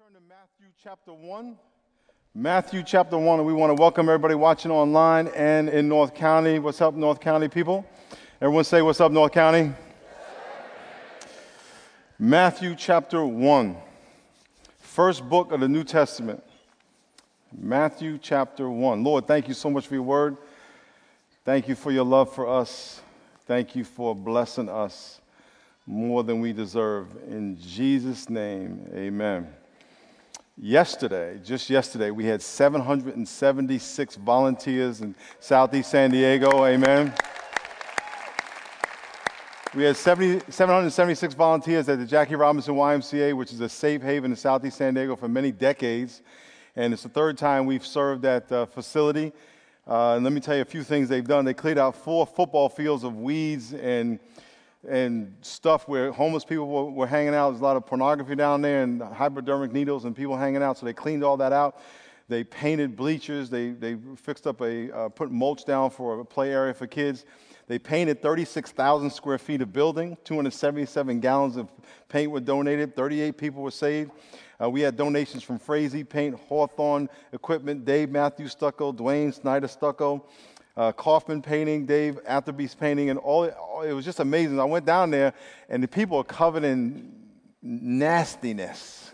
Turn to Matthew chapter 1. Matthew chapter 1, and we want to welcome everybody watching online and in North County. What's up, North County people? Everyone say, what's up, North County? Matthew chapter 1, first book of the New Testament. Matthew chapter 1. Lord, thank you so much for your word. Thank you for your love for us. Thank you for blessing us more than we deserve. In Jesus' name, amen. Just yesterday, we had 776 volunteers in Southeast San Diego, amen. We had 776 volunteers at the Jackie Robinson YMCA, which is a safe haven in Southeast San Diego for many decades, and it's the third time we've served that facility. And let me tell you a few things they've done. They cleared out 4 football fields of weeds and stuff where homeless people were hanging out. There's a lot of pornography down there and hypodermic needles and people hanging out, so they cleaned all that out. They painted bleachers. They fixed up put mulch down for a play area for kids. They painted 36,000 square feet of building. 277 gallons of paint were donated. 38 people were saved. We had donations from Frazee Paint, Hawthorne Equipment, Dave Matthews Stucco, Dwayne Snyder Stucco, Kaufman Painting, Dave Atherby's Painting, and it was just amazing. I went down there, and the people are covered in nastiness.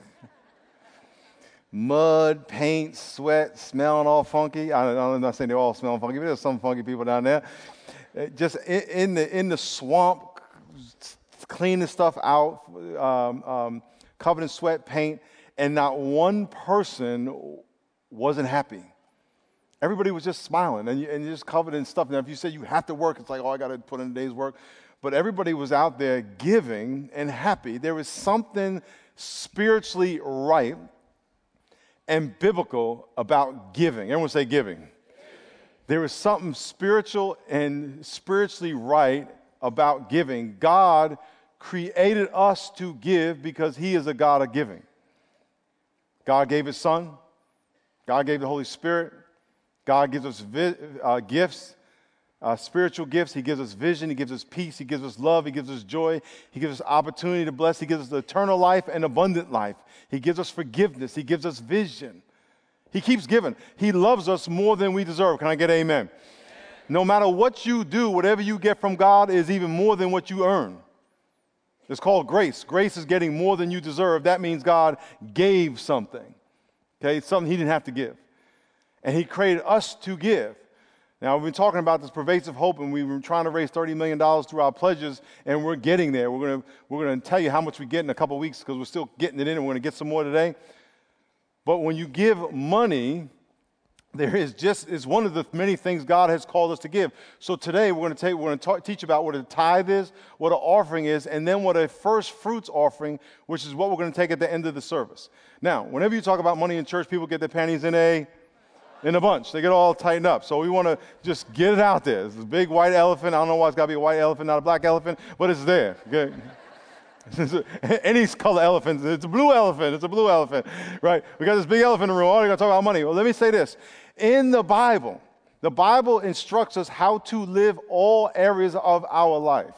Mud, paint, sweat, smelling all funky. I'm not saying they're all smelling funky, but there's some funky people down there. Just in the swamp, cleaning stuff out, covered in sweat, paint, and not one person wasn't happy. Everybody was just smiling, and you're just covered in stuff. Now, if you say you have to work, it's like, oh, I got to put in a day's work. But everybody was out there giving and happy. There was something spiritually right and biblical about giving. Everyone say giving. There was something spiritual and spiritually right about giving. God created us to give because he is a God of giving. God gave his son. God gave the Holy Spirit. God gives us gifts, spiritual gifts. He gives us vision. He gives us peace. He gives us love. He gives us joy. He gives us opportunity to bless. He gives us eternal life and abundant life. He gives us forgiveness. He gives us vision. He keeps giving. He loves us more than we deserve. Can I get amen? Amen? No matter what you do, whatever you get from God is even more than what you earn. It's called grace. Grace is getting more than you deserve. That means God gave something. Okay, something he didn't have to give. And he created us to give. Now, we've been talking about this pervasive hope, and we've been trying to raise $30 million through our pledges, and we're getting there. We're going to tell you how much we get in a couple of weeks because we're still getting it in, and we're going to get some more today. But when you give money, it's one of the many things God has called us to give. So today we're going to teach about what a tithe is, what an offering is, and then what a first fruits offering, which is what we're going to take at the end of the service. Now, whenever you talk about money in church, people get their panties in a bunch. They get all tightened up. So we want to just get it out there. It's a big white elephant. I don't know why it's got to be a white elephant, not a black elephant, but it's there. Okay? Any color elephant. It's a blue elephant. It's a blue elephant. Right? We got this big elephant in the room. Oh, we're going to talk about money. Well, let me say this. In the Bible instructs us how to live all areas of our life.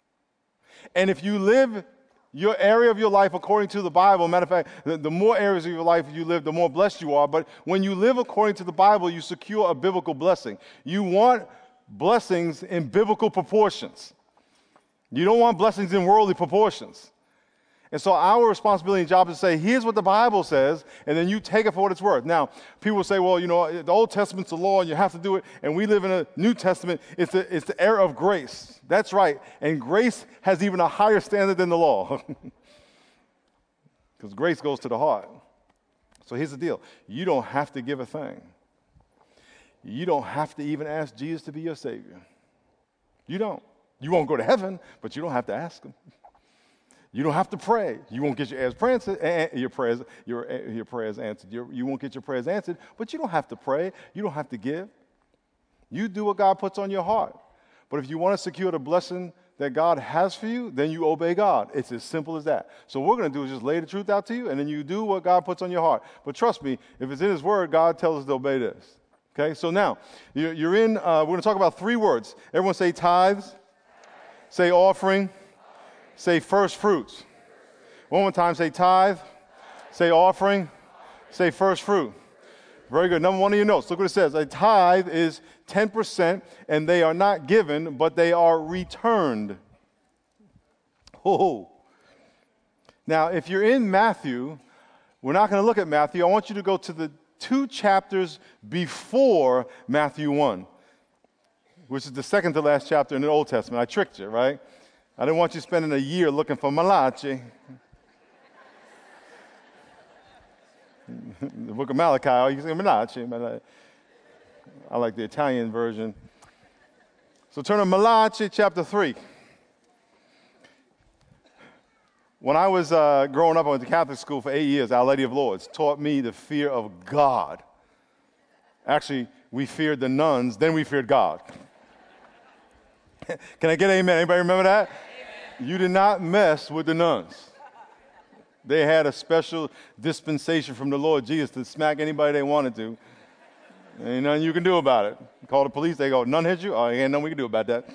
And if you live your area of your life according to the Bible, matter of fact, the more areas of your life you live, the more blessed you are. But when you live according to the Bible, you secure a biblical blessing. You want blessings in biblical proportions. You don't want blessings in worldly proportions. And so our responsibility and job is to say, here's what the Bible says, and then you take it for what it's worth. Now, people say, well, the Old Testament's the law, and you have to do it, and we live in a New Testament. It's the era of grace. That's right. And grace has even a higher standard than the law. Because grace goes to the heart. So here's the deal. You don't have to give a thing. You don't have to even ask Jesus to be your Savior. You don't. You won't go to heaven, but you don't have to ask him. You don't have to pray. You won't get your prayers answered. You won't get your prayers answered, but you don't have to pray. You don't have to give. You do what God puts on your heart. But if you want to secure the blessing that God has for you, then you obey God. It's as simple as that. So what we're going to do is just lay the truth out to you, and then you do what God puts on your heart. But trust me, if it's in his word, God tells us to obey this. Okay, so now, we're going to talk about 3 words. Everyone say tithes, say offering, say first fruits. One more time, say tithe, Say offering. Say first fruit. Very good. Number one of your notes. Look what it says. A tithe is 10%, and they are not given, but they are returned. Oh. Now, if you're in Matthew, we're not going to look at Matthew. I want you to go to the 2 chapters before Matthew 1, which is the second to last chapter in the Old Testament. I tricked you, right? I didn't want you spending a year looking for Malachi. The book of Malachi, you can say Malachi. I like the Italian version. So turn to Malachi chapter 3. When I was growing up, I went to Catholic school for 8 years. Our Lady of Lourdes taught me the fear of God. Actually, we feared the nuns, then we feared God. Can I get an amen? Anybody remember that? Amen. You did not mess with the nuns. They had a special dispensation from the Lord Jesus to smack anybody they wanted to. Ain't nothing you can do about it. You call the police, they go, none hit you? Oh, ain't nothing we can do about that.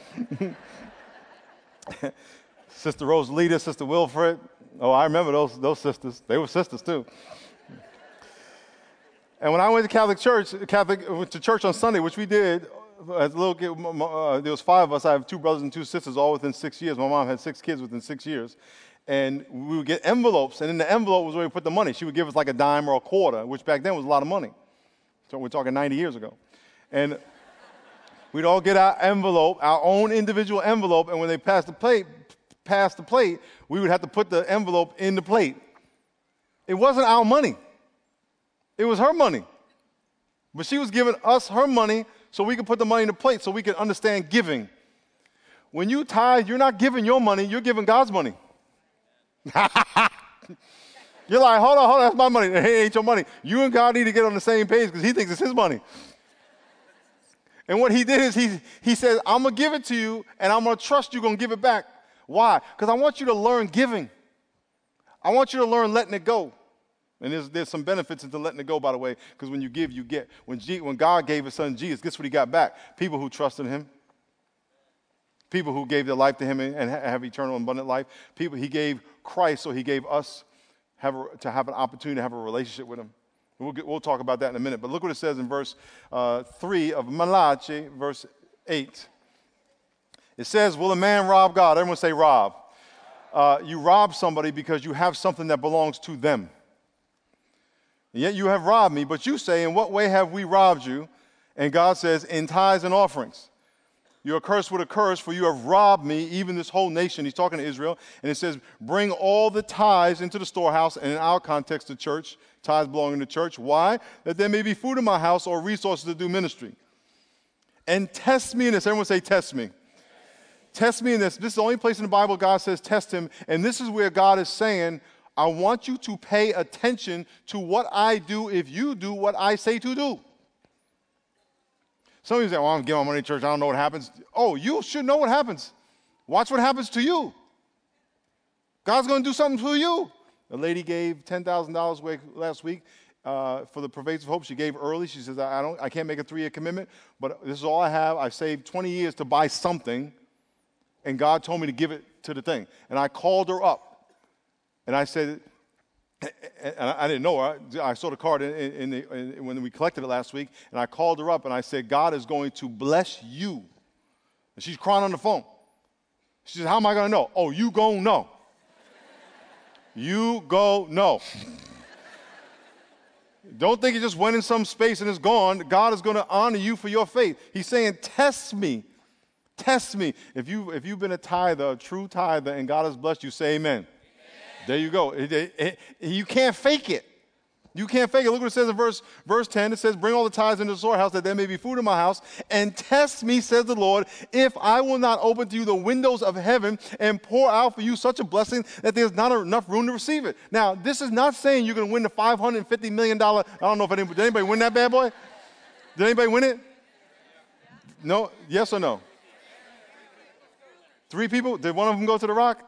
Sister Rosalita, Sister Wilfred. Oh, I remember those sisters. They were sisters too. And when I went to church on Sunday, which we did as a little kid, there was 5 of us. I have 2 brothers and 2 sisters, all within 6 years. My mom had 6 kids within 6 years. And we would get envelopes, and in the envelope was where we put the money. She would give us like a dime or a quarter, which back then was a lot of money. So we're talking 90 years ago. And we'd all get our envelope, our own individual envelope, and when they passed the plate, we would have to put the envelope in the plate. It wasn't our money. It was her money. But she was giving us her money so we could put the money in the plate so we could understand giving. When you tithe, you're not giving your money, you're giving God's money. You're like, hold on, that's my money. It ain't your money. You and God need to get on the same page because he thinks it's his money. And what he did is he said, I'm going to give it to you, and I'm going to trust you're going to give it back. Why? Because I want you to learn giving. I want you to learn letting it go. And there's some benefits into letting it go, by the way, because when you give, you get. When God gave his son Jesus, guess what he got back? People who trusted him. People who gave their life to him and have eternal and abundant life. People he gave Christ, so he gave us to have an opportunity to have a relationship with him. We'll talk about that in a minute. But look what it says in verse 3 of Malachi, verse 8. It says, will a man rob God? Everyone say rob. You rob somebody because you have something that belongs to them. And yet you have robbed me, but you say, in what way have we robbed you? And God says, in tithes and offerings. You're cursed with a curse, for you have robbed me, even this whole nation. He's talking to Israel. And it says, bring all the tithes into the storehouse, and in our context, the church, tithes belonging to the church. Why? That there may be food in my house or resources to do ministry. And test me in this. Everyone say, test me. Test me in this. This is the only place in the Bible God says test him. And this is where God is saying, I want you to pay attention to what I do if you do what I say to do. Some of you say, well, I'm giving my money to church. I don't know what happens. Oh, you should know what happens. Watch what happens to you. God's going to do something to you. A lady gave $10,000 last week for the Pervasive Hope. She gave early. She says, I can't make a 3-year commitment, but this is all I have. I saved 20 years to buy something, and God told me to give it to the thing. And I called her up, and I said, and I didn't know her. I saw the card when we collected it last week, and I called her up, and I said, God is going to bless you. And she's crying on the phone. She said, how am I going to know? Oh, you go know. You go know. Don't think it just went in some space and it's gone. God is going to honor you for your faith. He's saying, test me. Test me. If you've been a tither, a true tither, and God has blessed you, say amen. There you go. You can't fake it. You can't fake it. Look what it says in verse 10. It says, bring all the tithes into the storehouse that there may be food in my house, and test me, says the Lord, if I will not open to you the windows of heaven and pour out for you such a blessing that there's not enough room to receive it. Now, this is not saying you're going to win the $550 million. I don't know if did anybody win that bad boy? Did anybody win it? No? Yes or no? 3 people? Did one of them go to the Rock?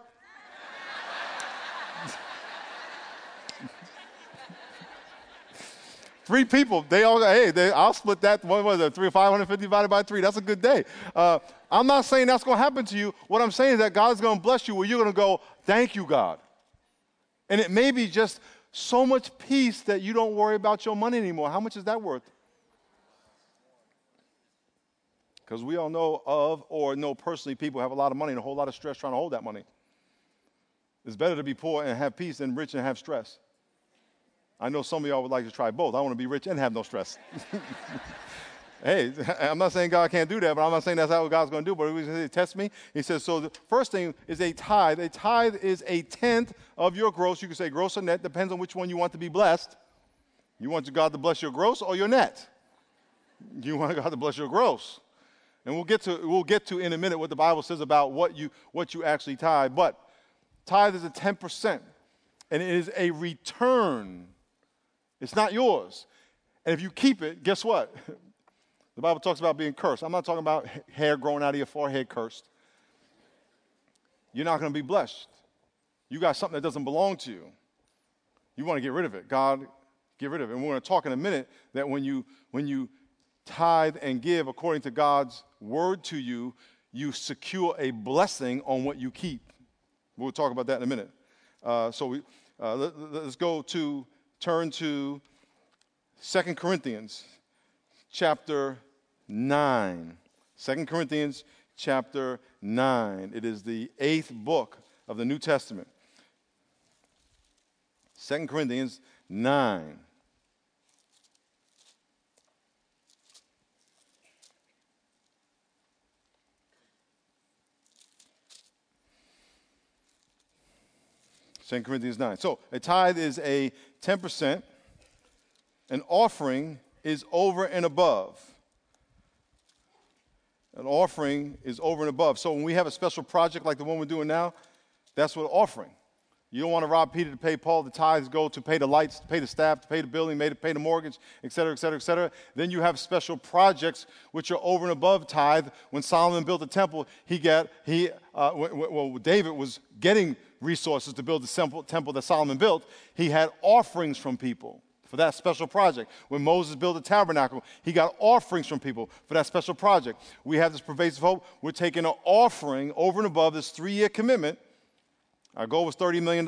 Three people, I'll split that. What was it? 550 divided by 3. That's a good day. I'm not saying that's going to happen to you. What I'm saying is that God's going to bless you where you're going to go, thank you, God. And it may be just So much peace that you don't worry about your money anymore. How much is that worth? Because we all know of or know personally people have a lot of money and a whole lot of stress trying to hold that money. It's better to be poor and have peace than rich and have stress. I know some of y'all would like to try both. I want to be rich and have no stress. Hey, I'm not saying God can't do that, but I'm not saying that's how God's going to do. But he tests me. He says, so the first thing is a tithe. A tithe is a tenth of your gross. You can say gross or net. Depends on which one you want to be blessed. You want God to bless your gross or your net? You want God to bless your gross. And we'll get to in a minute what the Bible says about what you actually tithe. But tithe is a 10%, and it is a return. It's not yours. And if you keep it, guess what? The Bible talks about being cursed. I'm not talking about hair growing out of your forehead cursed. You're not going to be blessed. You got something that doesn't belong to you. You want to get rid of it. God, get rid of it. And we're going to talk in a minute that when you tithe and give according to God's word to you, you secure a blessing on what you keep. We'll talk about that in a minute. Let's turn to 2 Corinthians chapter 9. 2 Corinthians chapter 9. It is the 8th book of the New Testament. 2 Corinthians 9. Second Corinthians 9. So a tithe is a 10%. An offering is over and above. An offering is over and above. So when we have a special project like the one we're doing now, that's what offering. You don't want to rob Peter to pay Paul. The tithes go to pay the lights, to pay the staff, to pay the building, to pay the mortgage, et cetera, et cetera, et cetera. Then you have special projects which are over and above tithe. When Solomon built the temple, David was getting resources to build the temple that Solomon built. He had offerings from people for that special project. When Moses built the tabernacle, he got offerings from people for that special project. We have this pervasive hope. We're taking an offering over and above this 3-year commitment. Our goal was $30 million,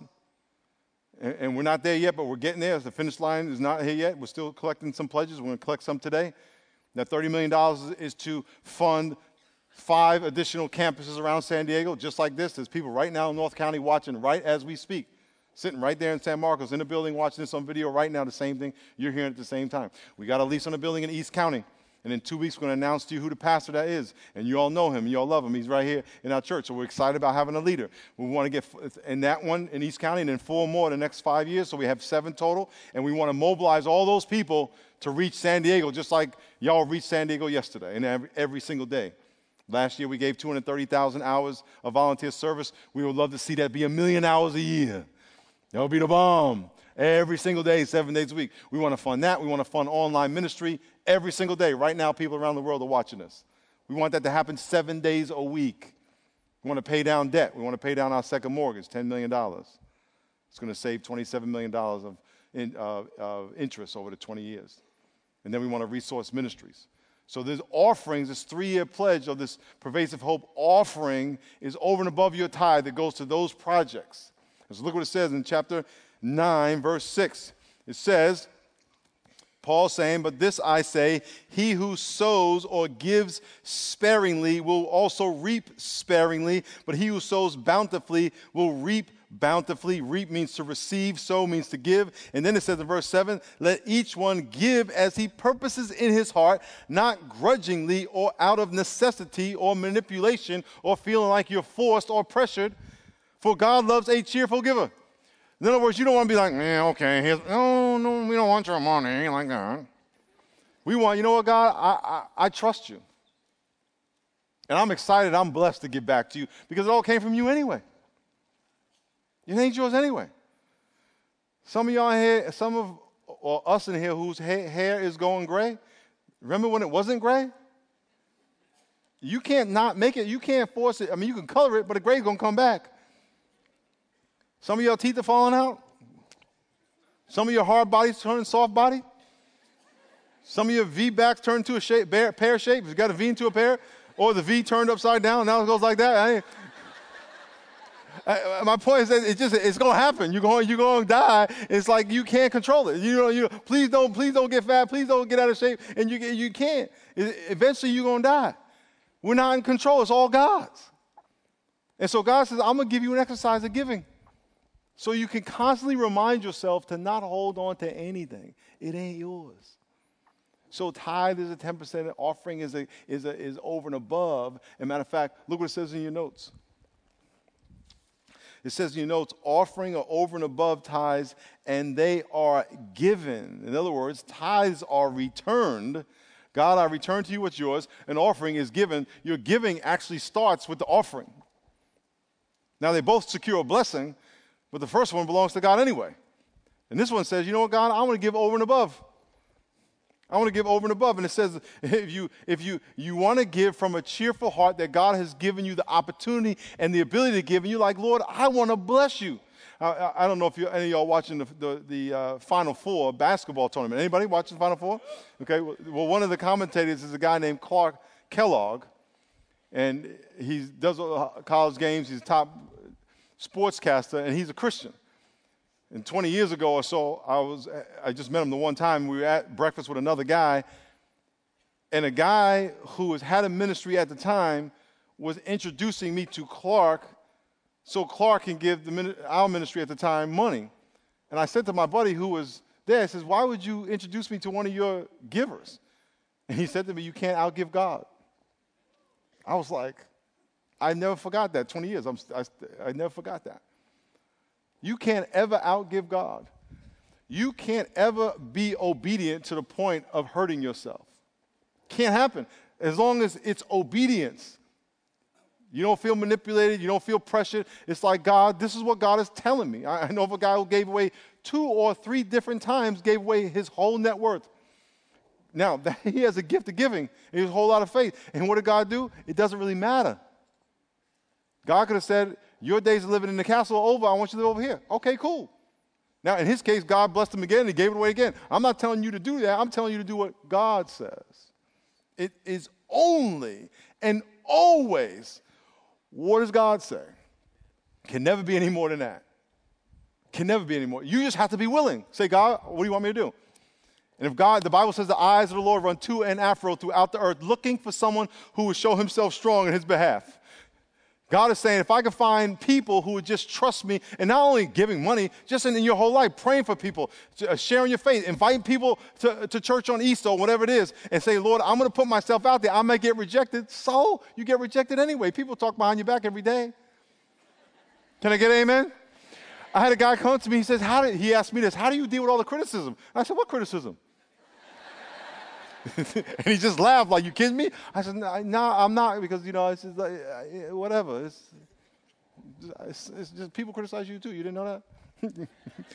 and we're not there yet, but we're getting there. The finish line is not here yet. We're still collecting some pledges. We're going to collect some today. That $30 million is to fund 5 additional campuses around San Diego, just like this. There's people right now in North County watching right as we speak, sitting right there in San Marcos in the building watching this on video right now, the same thing. You're hearing at the same time. We got a lease on a building in East County. And in 2 weeks, we're going to announce to you who the pastor that is. And you all know him. You all love him. He's right here in our church. So we're excited about having a leader. We want to get in that one in East County and then 4 more in the next 5 years. So we have 7 total. And we want to mobilize all those people to reach San Diego, just like y'all reached San Diego yesterday and every single day. Last year, we gave 230,000 hours of volunteer service. We would love to see that be 1 million hours a year. That would be the bomb. Every single day, 7 days a week. We want to fund that. We want to fund online ministry every single day. Right now, people around the world are watching us. We want that to happen 7 days a week. We want to pay down debt. We want to pay down our second mortgage, $10 million. It's going to save $27 million of interest over the 20 years. And then we want to resource ministries. So there's offerings, this 3-year pledge of this Pervasive Hope offering is over and above your tithe that goes to those projects. So look what it says in chapter 9, verse 6. It says, Paul saying, but this I say, he who sows or gives sparingly will also reap sparingly, but he who sows bountifully will reap bountifully. Reap means to receive, sow means to give. And then it says in verse 7, let each one give as he purposes in his heart, not grudgingly or out of necessity or manipulation or feeling like you're forced or pressured, for God loves a cheerful giver. In other words, you don't want to be like, yeah, okay, no, we don't want your money like that. We want, you know what, God, I trust you. And I'm excited, I'm blessed to give back to you because it all came from you anyway. It ain't yours anyway. Some of y'all here, or us in here whose hair is going gray, remember when it wasn't gray? You can't not make it, you can't force it. I mean, you can color it, but the gray's going to come back. Some of your teeth are falling out. Some of your hard bodies turning soft body. Some of your V backs turn to a pear shape. You got a V into a pear, or the V turned upside down. Now it goes like that. My point is that it's going to happen. You're going to die. It's like you can't control it. Please don't get fat. Please don't get out of shape. And you can't. Eventually, you're going to die. We're not in control. It's all God's. And so God says, I'm going to give you an exercise of giving. So you can constantly remind yourself to not hold on to anything. It ain't yours. So tithe is a 10%. Offering is over and above. As a matter of fact, look what it says in your notes. It says in your notes, offering are over and above tithes, and they are given. In other words, tithes are returned. God, I return to you what's yours. An offering is given. Your giving actually starts with the offering. Now, they both secure a blessing, but the first one belongs to God anyway. And this one says, you know what, God, I want to give over and above. I want to give over and above. And it says, if you want to give from a cheerful heart that God has given you the opportunity and the ability to give, and you're like, Lord, I want to bless you. I don't know if any of y'all watching the Final Four basketball tournament. Anybody watching the Final Four? Okay. Well, one of the commentators is a guy named Clark Kellogg, and he does college games. He's a top sportscaster, and he's a Christian. And 20 years ago or so, I just met him the one time. We were at breakfast with another guy, and a guy who had a ministry at the time was introducing me to Clark so Clark can give our ministry at the time money. And I said to my buddy who was there, I says, why would you introduce me to one of your givers? And he said to me, you can't outgive God. I was like, I never forgot that. 20 years, I never forgot that. You can't ever outgive God. You can't ever be obedient to the point of hurting yourself. Can't happen. As long as it's obedience. You don't feel manipulated. You don't feel pressured. It's like, God, this is what God is telling me. I know of a guy who gave away 2 or 3 different times, gave away his whole net worth. Now, he has a gift of giving. He has a whole lot of faith. And what did God do? It doesn't really matter. God could have said, your days of living in the castle are over. I want you to live over here. Okay, cool. Now, in his case, God blessed him again, and he gave it away again. I'm not telling you to do that. I'm telling you to do what God says. It is only and always, what does God say? Can never be any more than that. Can never be any more. You just have to be willing. Say, God, what do you want me to do? And if God, the Bible says the eyes of the Lord run to and afro throughout the earth, looking for someone who will show himself strong in his behalf. God is saying, if I can find people who would just trust me, and not only giving money, just in your whole life, praying for people, sharing your faith, inviting people to church on Easter or whatever it is, and say, Lord, I'm going to put myself out there. I may get rejected. So you get rejected anyway. People talk behind your back every day. Can I get an amen? I had a guy come to me. He says, he asked me this, how do you deal with all the criticism? I said, what criticism? And he just laughed like, you kidding me? I said, no, I'm not, because, it's just like, whatever. It's just people criticize you too. You didn't know that?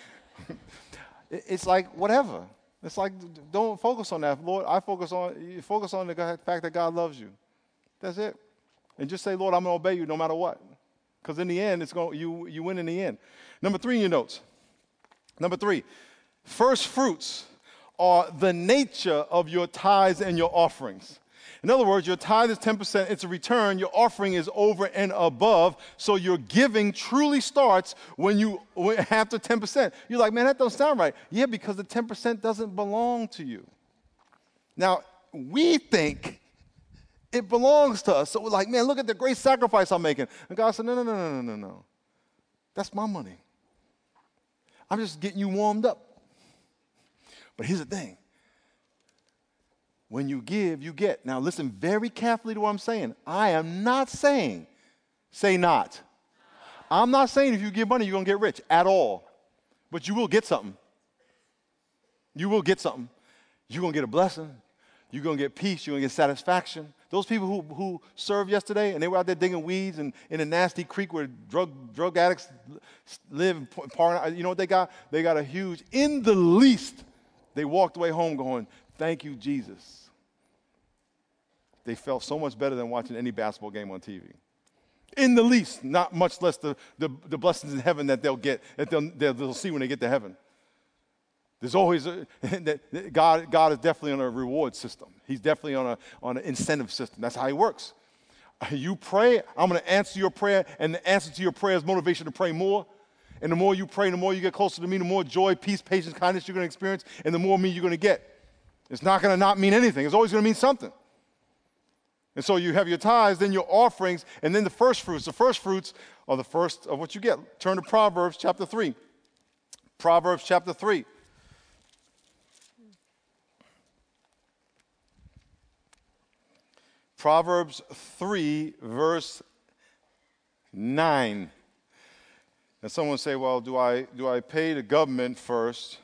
It's like, whatever. It's like, don't focus on that. Lord, focus on the fact that God loves you. That's it. And just say, Lord, I'm going to obey you no matter what. Because in the end, you win in the end. Number 3 in your notes. Number 3, first fruits are the nature of your tithes and your offerings. In other words, your tithe is 10%, it's a return, your offering is over and above, so your giving truly starts when after 10%. You're like, man, that doesn't sound right. Yeah, because the 10% doesn't belong to you. Now, we think it belongs to us, so we're like, man, look at the great sacrifice I'm making. And God said, no. That's my money. I'm just getting you warmed up. But here's the thing. When you give, you get. Now listen very carefully to what I'm saying. I am not saying, say not. I'm not saying if you give money, you're going to get rich at all. But you will get something. You will get something. You're going to get a blessing. You're going to get peace. You're going to get satisfaction. Those people who served yesterday and they were out there digging weeds and in a nasty creek where drug addicts live, you know what they got? They got a huge, in the least, they walked away home going, thank you, Jesus. They felt so much better than watching any basketball game on TV. In the least, not much less the blessings in heaven that they'll get, that they'll see when they get to heaven. There's always, God is definitely on a reward system. He's definitely on an incentive system. That's how he works. You pray, I'm going to answer your prayer, and the answer to your prayer is motivation to pray more. And the more you pray, the more you get closer to me, the more joy, peace, patience, kindness you're going to experience, and the more me you're going to get. It's not going to not mean anything. It's always going to mean something. And so you have your tithes, then your offerings, and then the first fruits. The first fruits are the first of what you get. Turn to Proverbs chapter 3. Proverbs chapter 3. Proverbs 3, verse 9. And someone say, well, do I pay the government first?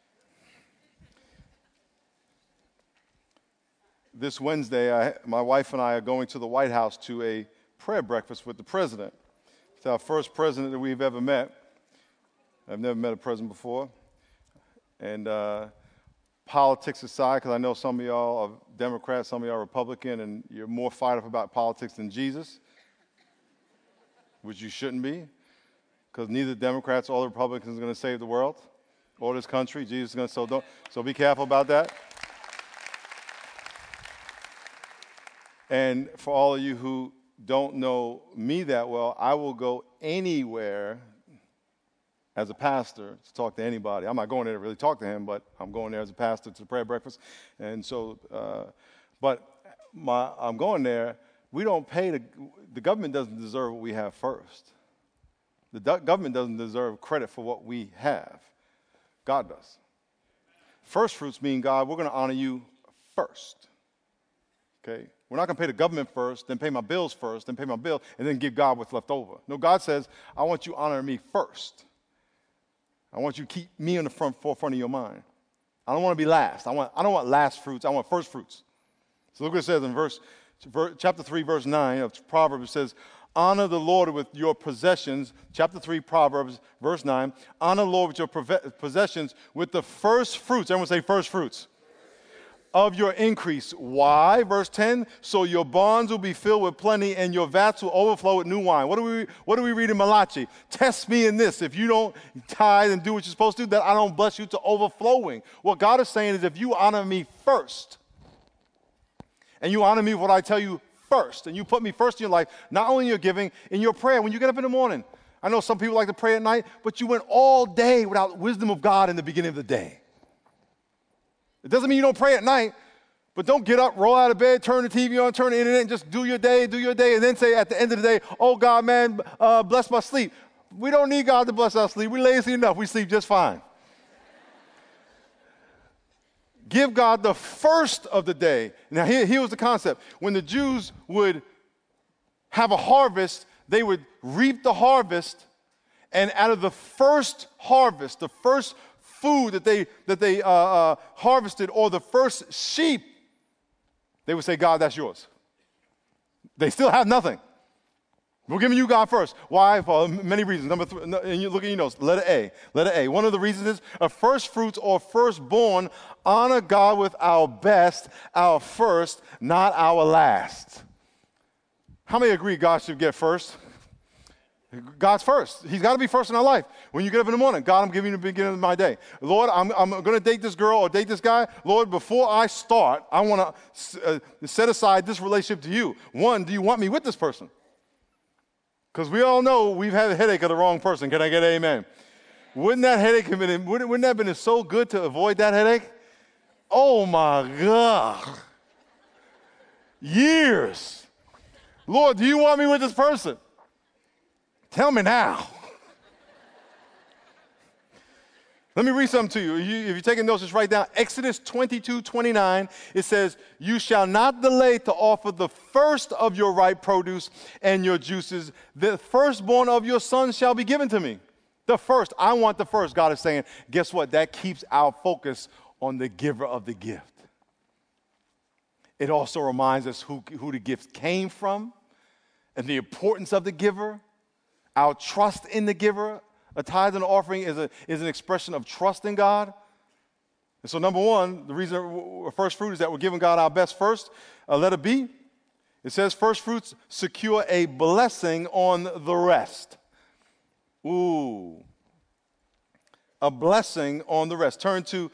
This Wednesday, my wife and I are going to the White House to a prayer breakfast with the president. It's our first president that we've ever met. I've never met a president before. And politics aside, because I know some of y'all are Democrats, some of y'all are Republican, and you're more fired up about politics than Jesus, which you shouldn't be, because neither Democrats or the Republicans are going to save the world or this country. Jesus is going to, so be careful about that. And for all of you who don't know me that well, I will go anywhere as a pastor to talk to anybody. I'm not going there to really talk to him, but I'm going there as a pastor to the prayer breakfast. And so, I'm going there. We don't pay the government doesn't deserve what we have first. The government doesn't deserve credit for what we have. God does. First fruits mean, God, we're going to honor you first. Okay? We're not going to pay the government first, then pay my bills first, then pay my bill, and then give God what's left over. No, God says, I want you honoring me first. I want you to keep me in the forefront of your mind. I don't want to be last. I don't want last fruits. I want first fruits. So look what it says in chapter 3, verse 9 of Proverbs. It says, honor the Lord with your possessions. Chapter 3, Proverbs, verse 9. Honor the Lord with your possessions with the first fruits. Everyone say first fruits. Of your increase. Why? Verse 10, so your barns will be filled with plenty and your vats will overflow with new wine. What do we read in Malachi? Test me in this. If you don't tithe and do what you're supposed to do, that I don't bless you to overflowing. What God is saying is if you honor me first, and you honor me with what I tell you first, and you put me first in your life, not only in your giving, in your prayer, when you get up in the morning. I know some people like to pray at night, but you went all day without wisdom of God in the beginning of the day. It doesn't mean you don't pray at night, but don't get up, roll out of bed, turn the TV on, turn the internet, and just do your day, and then say at the end of the day, oh, God, man, bless my sleep. We don't need God to bless our sleep. We're lazy enough. We sleep just fine. Give God the first of the day. Now, here was the concept. When the Jews would have a harvest, they would reap the harvest, and out of the first harvest, the first food that they harvested, or the first sheep, they would say, God, that's yours. They still have nothing. We're giving you God first. Why? For many reasons. Number 3, and you look at your notes, letter A. Letter A. One of the reasons is a first fruits or firstborn honor God with our best, our first, not our last. How many agree God should get first? God's first. He's got to be first in our life. When you get up in the morning, God, I'm giving you the beginning of my day. Lord, I'm going to date this girl or date this guy. Lord, before I start, I want to set aside this relationship to you. One, do you want me with this person? Because we all know we've had a headache of the wrong person. Can I get an amen? Wouldn't that headache have been, wouldn't that have been so good to avoid that headache? Oh my God. Years. Lord, do you want me with this person? Tell me now. Let me read something to you. If you're taking notes, just write down Exodus 22:29. It says, you shall not delay to offer the first of your ripe produce and your juices. The firstborn of your sons shall be given to me. The first. I want the first. God is saying, guess what? That keeps our focus on the giver of the gift. It also reminds us who the gift came from and the importance of the giver. Our trust in the giver. A tithe and offering is an expression of trust in God. And so number one, the reason first fruit is that we're giving God our best first. Letter B, it says first fruits secure a blessing on the rest. Ooh. A blessing on the rest. Turn to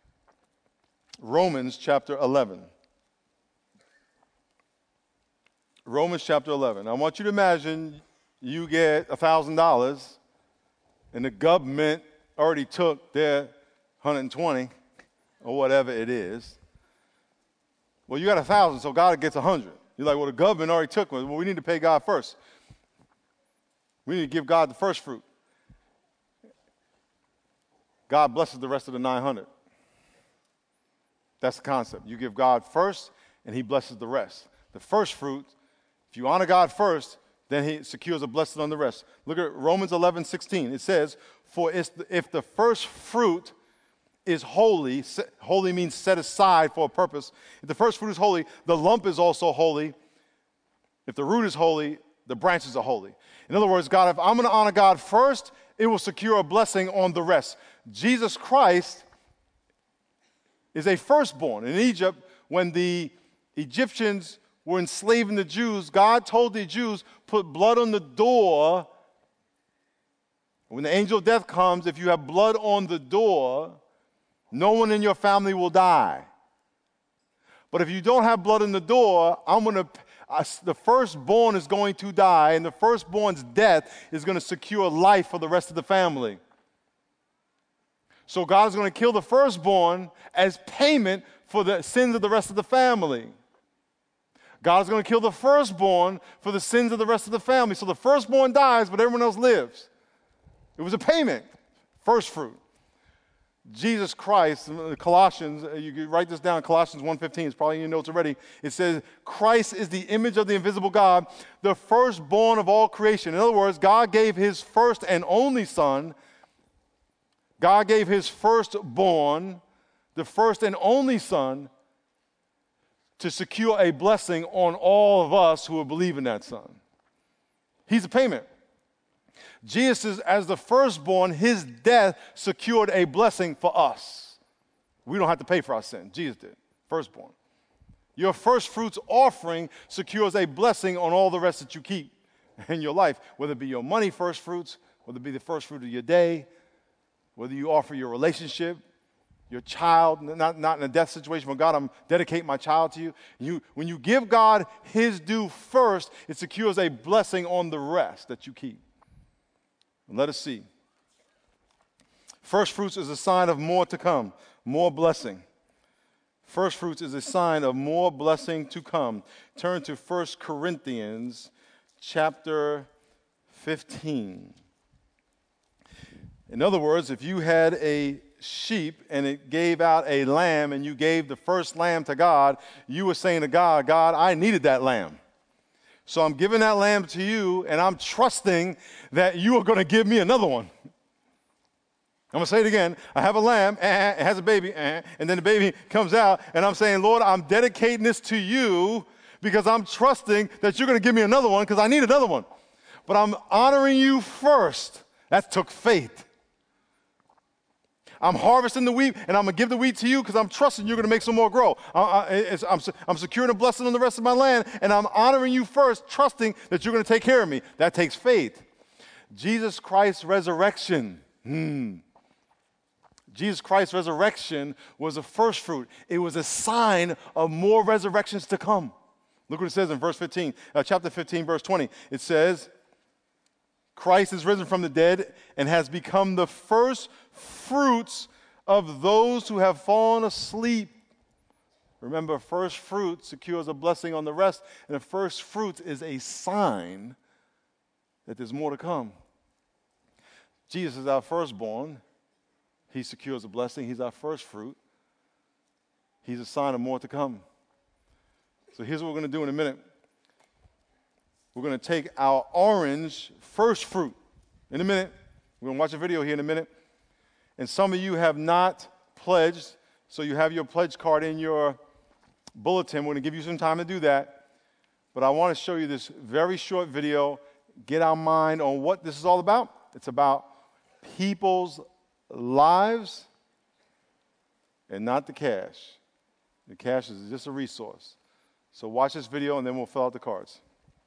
Romans chapter 11. Romans chapter 11. I want you to imagine you get $1,000 and the government already took their 120 or whatever it is. Well, you got 1,000, so God gets 100. You're like, well, the government already took one. Well, we need to pay God first. We need to give God the first fruit. God blesses the rest of the 900. That's the concept. You give God first, and he blesses the rest. The first fruit, if you honor God first, then he secures a blessing on the rest. Look at Romans 11:16. It says, for if the first fruit is holy, holy means set aside for a purpose. If the first fruit is holy, the lump is also holy. If the root is holy, the branches are holy. In other words, God, if I'm going to honor God first, it will secure a blessing on the rest. Jesus Christ is a firstborn. In Egypt, when the Egyptians were enslaving the Jews, God told the Jews, put blood on the door. When the angel of death comes, if you have blood on the door, no one in your family will die. But if you don't have blood in the door, the firstborn is going to die, and the firstborn's death is going to secure life for the rest of the family. So God's going to kill the firstborn as payment for the sins of the rest of the family. God's going to kill the firstborn for the sins of the rest of the family. So the firstborn dies, but everyone else lives. It was a payment, first fruit. Jesus Christ, Colossians, you can write this down, Colossians 1:15, it's probably in your notes already. It says, Christ is the image of the invisible God, the firstborn of all creation. In other words, God gave his first and only son. God gave his firstborn, the first and only son, to secure a blessing on all of us who will believe in that son. He's a payment. Jesus, as the firstborn, his death secured a blessing for us. We don't have to pay for our sin. Jesus did, firstborn. Your first fruits offering secures a blessing on all the rest that you keep in your life, whether it be your money first fruits, whether it be the first fruit of your day, whether you offer your relationship, your child, not in a death situation, but God, I'm dedicating my child to you. When you give God his due first, it secures a blessing on the rest that you keep. Let us see. First fruits is a sign of more to come, more blessing. First fruits is a sign of more blessing to come. Turn to 1 Corinthians chapter 15. In other words, if you had a sheep and it gave out a lamb and you gave the first lamb to God, you were saying to God, God, I needed that lamb. So I'm giving that lamb to you, and I'm trusting that you are going to give me another one. I'm going to say it again. I have a lamb, it has a baby, and then the baby comes out, and I'm saying, Lord, I'm dedicating this to you because I'm trusting that you're going to give me another one because I need another one. But I'm honoring you first. That took faith. I'm harvesting the wheat, and I'm going to give the wheat to you because I'm trusting you're going to make some more grow. I'm securing a blessing on the rest of my land, and I'm honoring you first, trusting that you're going to take care of me. That takes faith. Jesus Christ's resurrection. Jesus Christ's resurrection was a first fruit. It was a sign of more resurrections to come. Look what it says in chapter 15, verse 20. It says, Christ is risen from the dead and has become the first fruits of those who have fallen asleep. Remember, first fruit secures a blessing on the rest, and the first fruit is a sign that there's more to come. Jesus is our firstborn. He secures a blessing. He's our first fruit. He's a sign of more to come. So here's what we're going to do in a minute. We're going to take our orange first fruit. In a minute, we're going to watch a video here in a minute. And some of you have not pledged, so you have your pledge card in your bulletin. We're going to give you some time to do that. But I want to show you this very short video, get our mind on what this is all about. It's about people's lives and not the cash. The cash is just a resource. So watch this video, and then we'll fill out the cards.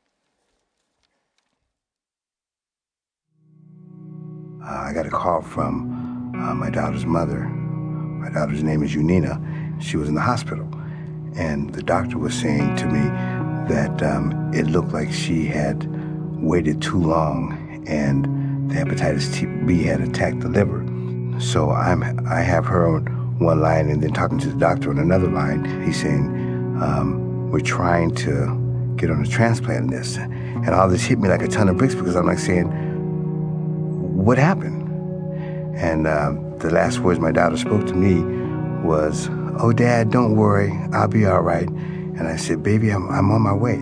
I got a call from my daughter's mother. My daughter's name is Unina. She was in the hospital. And the doctor was saying to me that it looked like she had waited too long and the hepatitis B had attacked the liver. So I have her on one line and then talking to the doctor on another line. He's saying, we're trying to get on a transplant list. And all this hit me like a ton of bricks because I'm like saying, what happened? And the last words my daughter spoke to me was, "Oh, Dad, don't worry, I'll be all right." And I said, "Baby, I'm on my way."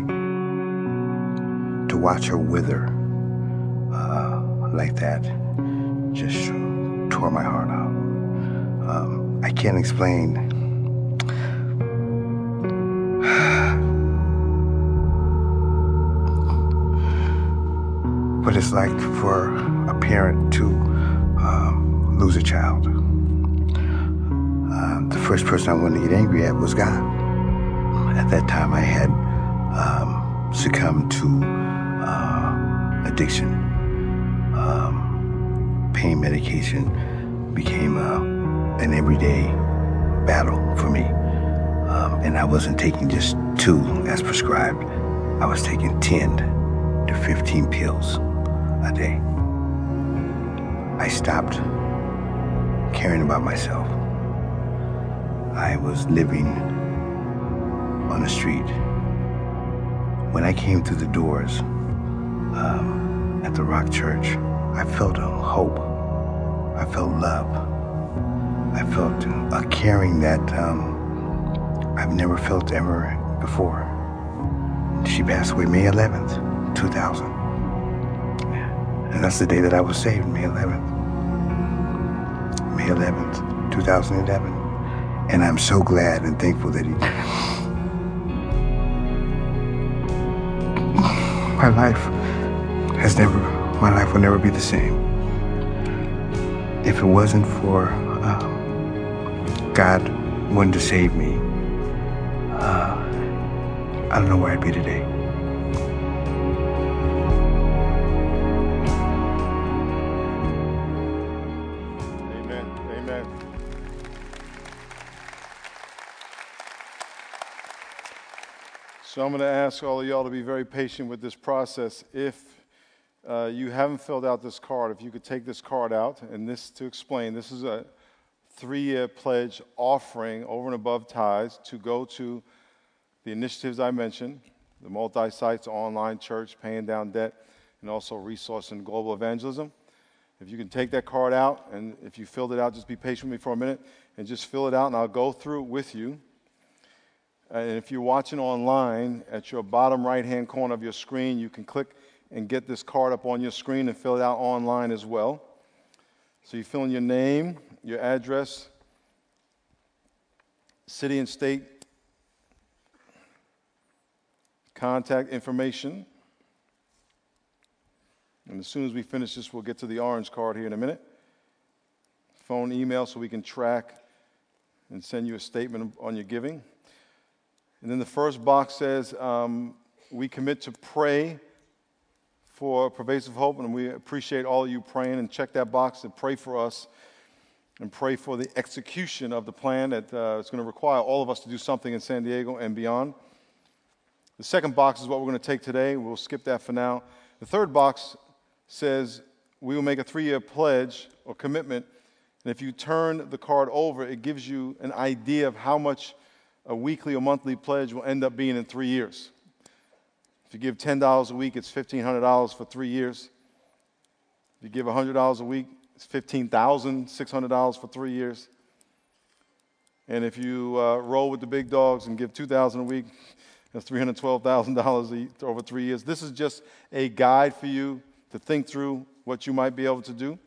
To watch her wither like that just tore my heart out. I can't explain what it's like for a parent to lose a child. The first person I wanted to get angry at was God. At that time, I had succumbed to addiction. Pain medication became an everyday battle for me. And I wasn't taking just 2 as prescribed. I was taking 10 to 15 pills a day. I stopped caring about myself. I was living on the street. When I came through the doors at the Rock Church, I felt a hope. I felt love. I felt a caring that I've never felt ever before. She passed away May 11th, 2000. And that's the day that I was saved, May 11th. May 11th, 2011. And I'm so glad and thankful that my life will never be the same. If it wasn't for God wanting to save me, I don't know where I'd be today. Amen. Amen. So I'm going to ask all of y'all to be very patient with this process. If you haven't filled out this card, if you could take this card out, and this to explain, this is a 3-year pledge offering over and above tithes to go to the initiatives I mentioned, the multi-sites, online church, paying down debt, and also resource and global evangelism. If you can take that card out, and if you filled it out, just be patient with me for a minute, and just fill it out, and I'll go through it with you. And if you're watching online, at your bottom right-hand corner of your screen, you can click and get this card up on your screen and fill it out online as well. So you fill in your name, your address, city and state, contact information. And as soon as we finish this, we'll get to the orange card here in a minute. Phone, email, so we can track and send you a statement on your giving. And then the first box says, we commit to pray for Pervasive Hope, and we appreciate all of you praying. And check that box and pray for us and pray for the execution of the plan that is going to require all of us to do something in San Diego and beyond. The second box is what we're going to take today. We'll skip that for now. The third box says we will make a 3-year pledge or commitment, and if you turn the card over, it gives you an idea of how much a weekly or monthly pledge will end up being in 3 years. If you give $10 a week, it's $1,500 for 3 years. If you give $100 a week, it's $15,600 for 3 years. And if you roll with the big dogs and give $2,000 a week, that's $312,000 over 3 years. This is just a guide for you to think through what you might be able to do.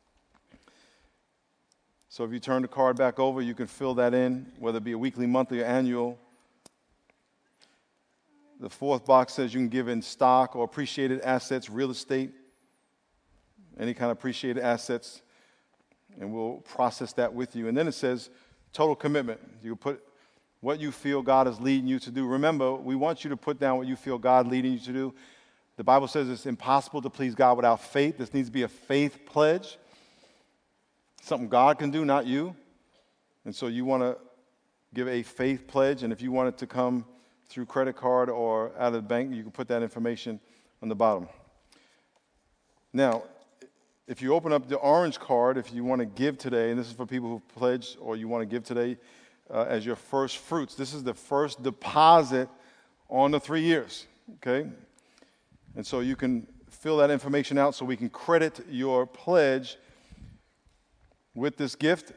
So if you turn the card back over, you can fill that in, whether it be a weekly, monthly, or annual. The fourth box says you can give in stock or appreciated assets, real estate, any kind of appreciated assets, and we'll process that with you. And then it says total commitment. You put what you feel God is leading you to do. Remember, we want you to put down what you feel God leading you to do. The Bible says it's impossible to please God without faith. This needs to be a faith pledge. Something God can do, not you. And so you want to give a faith pledge, and if you want it to come through credit card or out of the bank, you can put that information on the bottom. Now, if you open up the orange card, if you want to give today, and this is for people who pledged or you want to give today as your first fruits, this is the first deposit on the 3 years, okay? And so you can fill that information out so we can credit your pledge with this gift.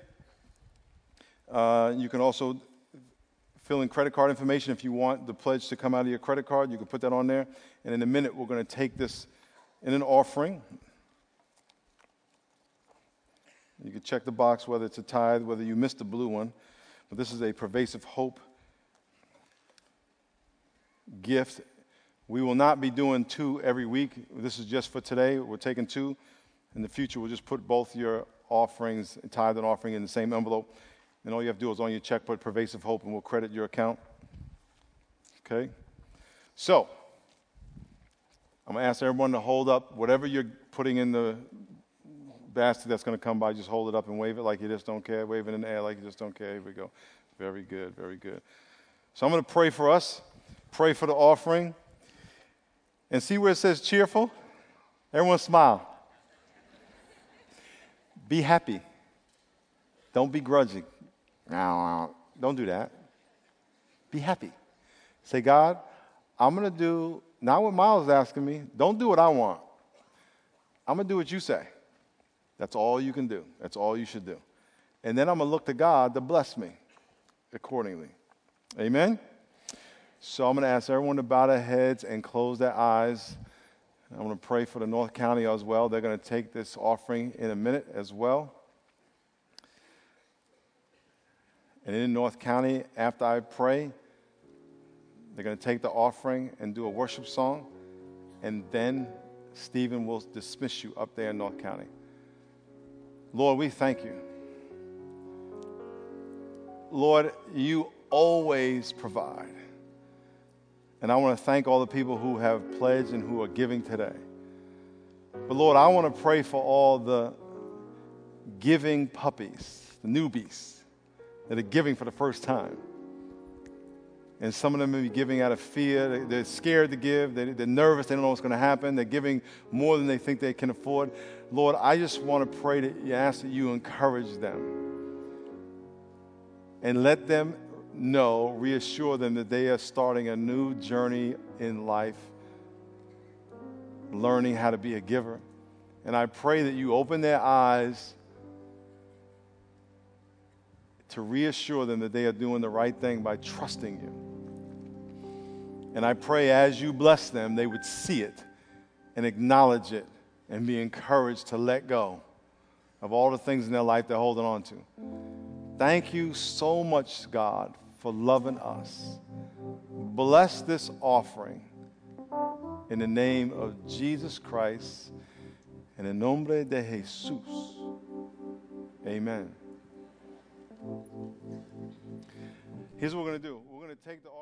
You can also fill in credit card information if you want the pledge to come out of your credit card. You can put that on there. And in a minute, we're going to take this in an offering. You can check the box whether it's a tithe, whether you missed the blue one. But this is a Pervasive Hope gift. We will not be doing 2 every week. This is just for today. We're taking 2. In the future, we'll just put both your offerings, tithe and offering, in the same envelope. And all you have to do is on your check put Pervasive Hope, and we'll credit your account. Okay? So, I'm going to ask everyone to hold up whatever you're putting in the basket that's going to come by. Just hold it up and wave it like you just don't care. Wave it in the air like you just don't care. Here we go. Very good, very good. So I'm going to pray for us, pray for the offering, and see where it says cheerful? Everyone smile. Be happy. Don't be grudging. Don't do that. Be happy. Say, God, I'm going to do not what Miles is asking me. Don't do what I want. I'm going to do what you say. That's all you can do. That's all you should do. And then I'm going to look to God to bless me accordingly. Amen? So I'm going to ask everyone to bow their heads and close their eyes. I'm going to pray for the North County as well. They're going to take this offering in a minute as well. And in North County, after I pray, they're going to take the offering and do a worship song. And then Stephen will dismiss you up there in North County. Lord, we thank you. Lord, you always provide. And I want to thank all the people who have pledged and who are giving today. But Lord, I want to pray for all the giving puppies, the newbies that are giving for the first time. And some of them may be giving out of fear. They're scared to give. They're nervous. They don't know what's going to happen. They're giving more than they think they can afford. Lord, I just want to pray that you ask that you encourage them and let them know, reassure them that they are starting a new journey in life, learning how to be a giver. And I pray that you open their eyes to reassure them that they are doing the right thing by trusting you. And I pray as you bless them, they would see it and acknowledge it and be encouraged to let go of all the things in their life they're holding on to. Thank you so much, God, for loving us. Bless this offering in the name of Jesus Christ, en el nombre de Jesús. Amen. Here's what we're going to do. We're going to take the